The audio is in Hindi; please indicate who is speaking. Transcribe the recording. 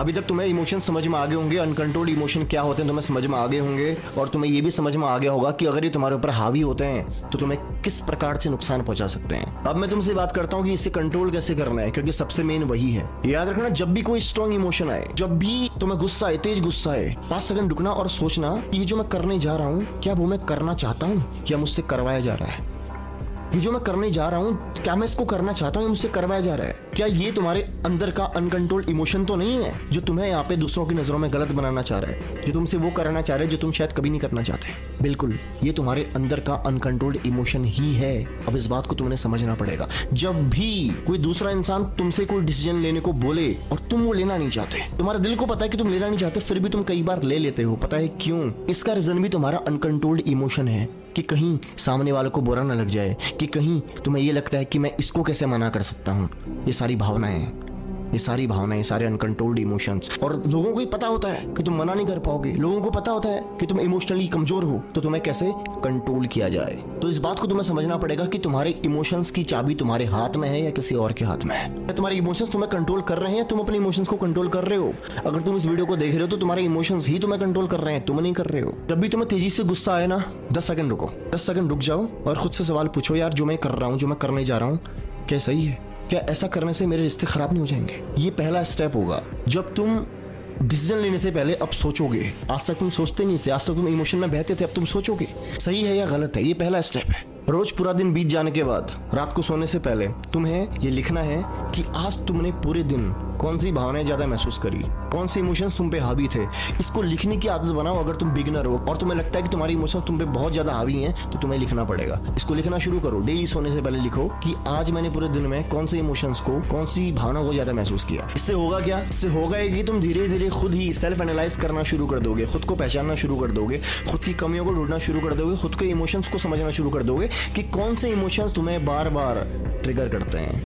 Speaker 1: अभी तक तुम्हें इमोशन समझ में आ गए होंगे, अनकंट्रोल्ड इमोशन क्या होते हैं तुम्हें समझ में आ गए होंगे, और तुम्हें ये भी समझ में आ गया होगा कि अगर ये तुम्हारे ऊपर हावी होते हैं तो तुम्हें किस प्रकार से नुकसान पहुंचा सकते हैं। अब मैं तुमसे बात करता हूँ कि इसे कंट्रोल कैसे करना है, क्योंकि सबसे मेन वही है। याद रखना, जब भी कोई स्ट्रॉन्ग इमोशन आए, जब भी तुम्हें गुस्सा आए, तेज गुस्सा आए, 5 सेकंड रुकना और सोचना कि ये जो मैं करने जा रहा हूँ क्या वो मैं करना चाहता हूँ या मुझसे करवाया जा रहा है। ये जो मैं करने जा रहा हूँ क्या मैं इसको करना चाहता हूँ या मुझसे करवाया जा रहा है। क्या ये तुम्हारे अंदर का अनकंट्रोल्ड इमोशन तो नहीं है जो तुम्हें यहाँ पे दूसरों की नजरों में गलत बनाना चाह रहा है, जो तुमसे वो करना चाह रहे हैं जो तुम शायद कभी नहीं करना चाहते। बिल्कुल, ये तुम्हारे अंदर का अनकंट्रोल्ड इमोशन ही है। अब इस बात को तुमने समझना पड़ेगा। जब भी कोई दूसरा इंसान तुमसे कोई डिसीजन लेने को बोले और तुम वो लेना नहीं चाहते, तुम्हारे दिल को पता है कि तुम लेना नहीं चाहते, फिर भी तुम कई बार ले लेते हो। पता है क्यों? इसका रीजन भी तुम्हारा अनकंट्रोल्ड इमोशन है कि कहीं सामने वालों को बुरा ना लग जाए, कि कहीं तुम्हें ये लगता है कि मैं इसको कैसे मना कर सकता हूँ। ये सारी भावनाएं, सारे अनकंट्रोल्ड इमोशंस। और लोगों को ही पता होता है कि तुम मना नहीं कर पाओगे, लोगों को पता होता है कि तुम इमोशनली कमजोर हो, तो तुम्हें कैसे कंट्रोल किया जाए। तो इस बात को तुम्हें समझना पड़ेगा कि तुम्हारे इमोशंस की चाबी तुम्हारे हाथ में है या किसी और के हाथ में है। तुम्हारे इमोशंस तुम्हें कंट्रोल कर रहे हैं, तुम अपने इमोशंस को कंट्रोल कर रहे हो। अगर तुम इस वीडियो को देख रहे हो तो तुम्हारे इमोशंस ही तुम्हें कंट्रोल कर रहे हैं, तुम नहीं कर रहे हो। जब भी तुम्हें तेजी से गुस्सा आए ना, 10 सेकंड रुको, 10 सेकंड रुक जाओ और खुद से सवाल पूछो, यार जो मैं कर रहा हूँ, जो मैं करने जा रहा हूँ, क्या सही है? क्या ऐसा करने से मेरे रिश्ते खराब नहीं हो जाएंगे? ये पहला स्टेप होगा। जब तुम डिसीजन लेने से पहले अब सोचोगे, आज तक तुम सोचते नहीं थे, आज तक तुम इमोशन में बहते थे, अब तुम सोचोगे सही है या गलत है। ये पहला स्टेप है। रोज पूरा दिन बीत जाने के बाद रात को सोने से पहले तुम्हें ये लिखना है कि आज तुमने पूरे दिन कौन सी भावनाएं ज्यादा महसूस करी, कौन से इमोशंस तुम पे हावी थे। इसको लिखने की आदत बनाओ। अगर तुम बिगिनर हो और तुम्हें लगता है कि तुम्हारे इमोशंस तुम पे बहुत ज्यादा हावी हैं, तो तुम्हें लिखना पड़ेगा। इसको लिखना शुरू करो। डेली सोने से पहले लिखो कि आज मैंने पूरे दिन में कौन से इमोशंस को, कौन सी भावना को ज्यादा महसूस किया। इससे होगा क्या? इससे होगा कि तुम धीरे धीरे खुद ही सेल्फ एनालाइज करना शुरू कर दोगे, खुद को पहचानना शुरू कर दोगे, खुद की कमियों को ढूंढना शुरू कर दोगे, खुद के इमोशंस को समझना शुरू कर दोगे कि कौन से इमोशंस तुम्हें बार बार ट्रिगर करते हैं।